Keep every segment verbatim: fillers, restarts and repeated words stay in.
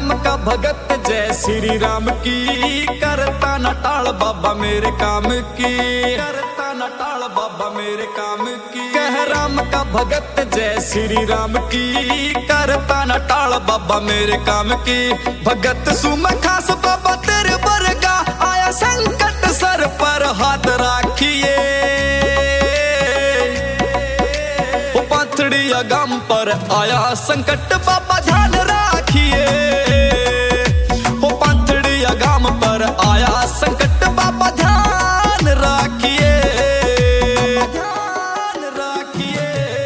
राम का भगत जय श्री राम की, करता न टाल बाबा मेरे काम की, करता न टाल बाबा मेरे काम की। कह राम का भगत जय श्री राम की, करता न टाल बाबा मेरे काम की। भगत सुम खास बाबा तेरे बरगा, आया संकट सर पर हाथ राखिए। पाथड़ी अगम पर आया संकट बाबा ध्यान राखिए। हो पाथड़ी अगम पर आया संकट बाबा ध्यान राखिए, ध्यान राखिए।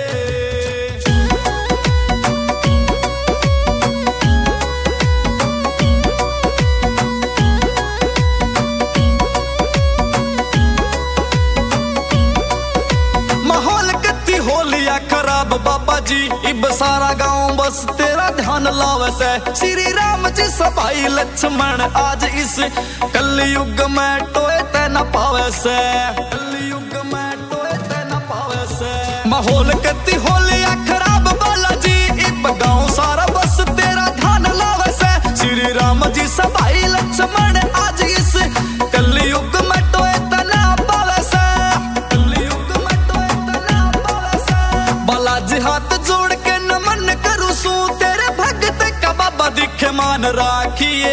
माहौल कत्ती होलिया खराब बाबा जी, इब सारा गांव बस तेरा ध्यान लावे से। श्री राम जी सभाई लक्ष्मण आज इस कलयुग में टोए ते न पावे से, कलयुग में टोए ते न पावे से। माहौल कत्ती होलिया खराब बाला जी, इब गांव सारा बस तेरा ध्यान लावे से। श्री राम जी सभाई लक्ष्मण आज इस कलयुग में टोए ते न पावे से, कलयुग में टोए ते न पावे से। बालाजी हाथ जोड़ के नमन करूं सू, तेरे भगत का बाबा दिखे मान राखिए,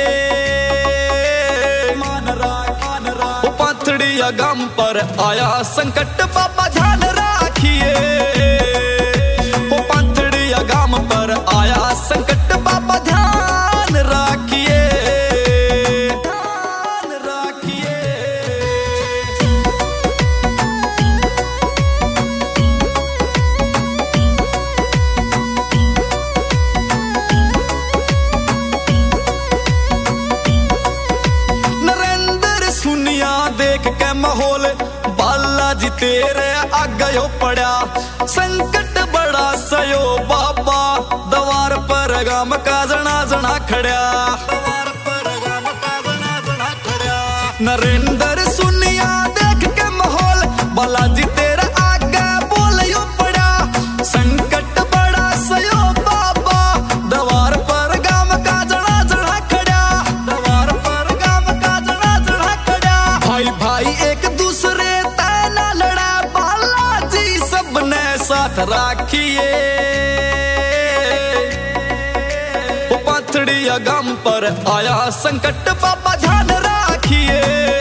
मान राख, मान राख। पाथड़ी अगम पर आया संकट बाबा ध्यान राखिए। हो पाथड़ी अगम पर आया संकट बाबा ध्यान राखिए, ध्यान राखिए। देख के माहौल बालाजी तेरे आगे पड़ा, संकट बड़ा सयो बाबा द्वार पर गम का जना जना खड़ा, द्वार पर गम का जना जना खड़ा। नरेंद्र सुनिया देख के माहौल बालाजी तेरे आगे बोलियो पड़ा, संकट बड़ा सयो बाबा द्वार पर गम का जना जना खड़ा, द्वार पर गम का जना जना खड़ा। भाई भाई एक दूसरे तना लड़ा, बालाजी सबने साथ राखिए। पाथड़ी अगम पर आया संकट बाबा ध्यान राखिए।